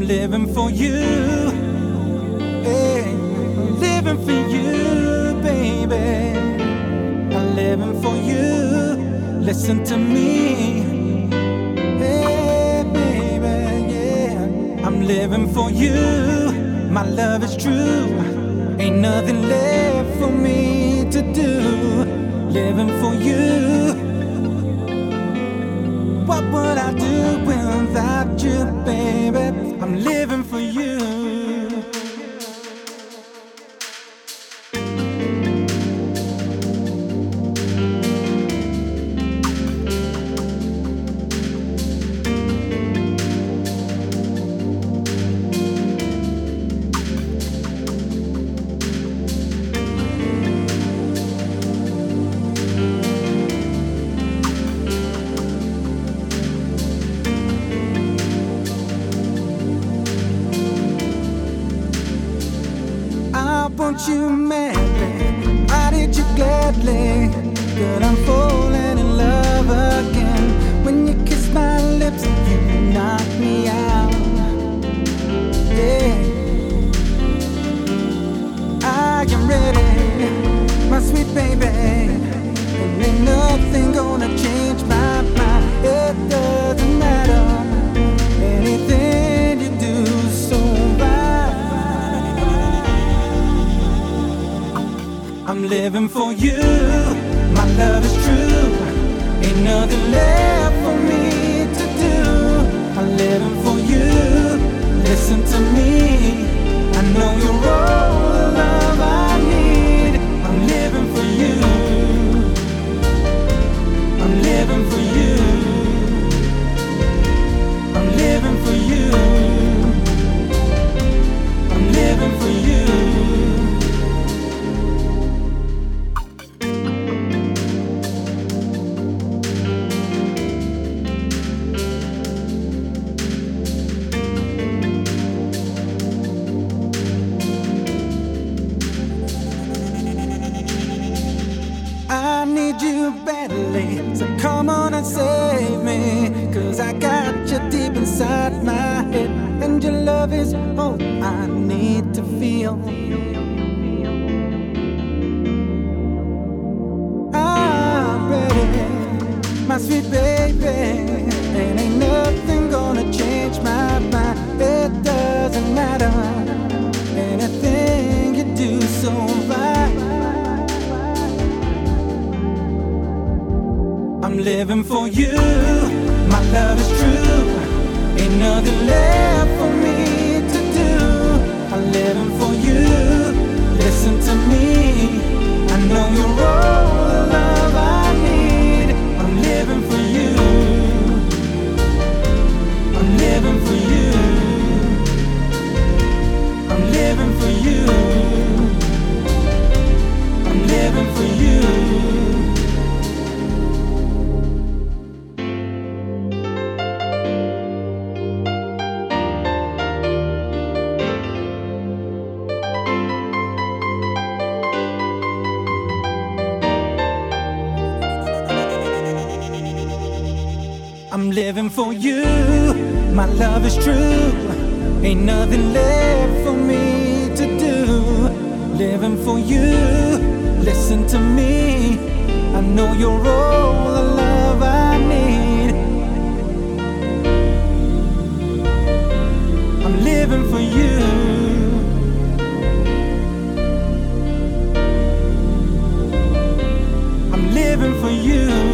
living for you. Hey, I'm living for you, baby. I'm living for you. Listen to me. Hey, baby, yeah. I'm living for you. My love is true. Ain't nothing left for me to do. Living for you. What would I do without you, baby? I'm living for you. I want you madly, I did you gladly. But I'm falling in love again. When you kiss my lips, you knock me out. Yeah, I am ready, my sweet baby. And ain't nothing gonna change my mind. It doesn't matter, anything you do, so right. I'm living for you, my love is true. Ain't nothing left for me to do. I'm living for you, listen to me. I know you're all the love I need. I'm living for you, I'm living for you, I'm living for you, I'm living for you. I need you badly, so come on and save me. Cause I got you deep inside my head, and your love is all I need to feel. I'm ready, my sweet baby. And ain't nothing gonna change my mind. It doesn't matter, anything you do, so right. I'm living for you, my love is true. Ain't nothing left for me to do. I'm living for you, listen to me. I know you're all the love I need. I'm living for you, I'm living for you, I'm living for you, I'm living for you. I'm living for you, my love is true. Ain't nothing left for me to do. Living for you, listen to me. I know you're all the love I need. I'm living for you, I'm living for you.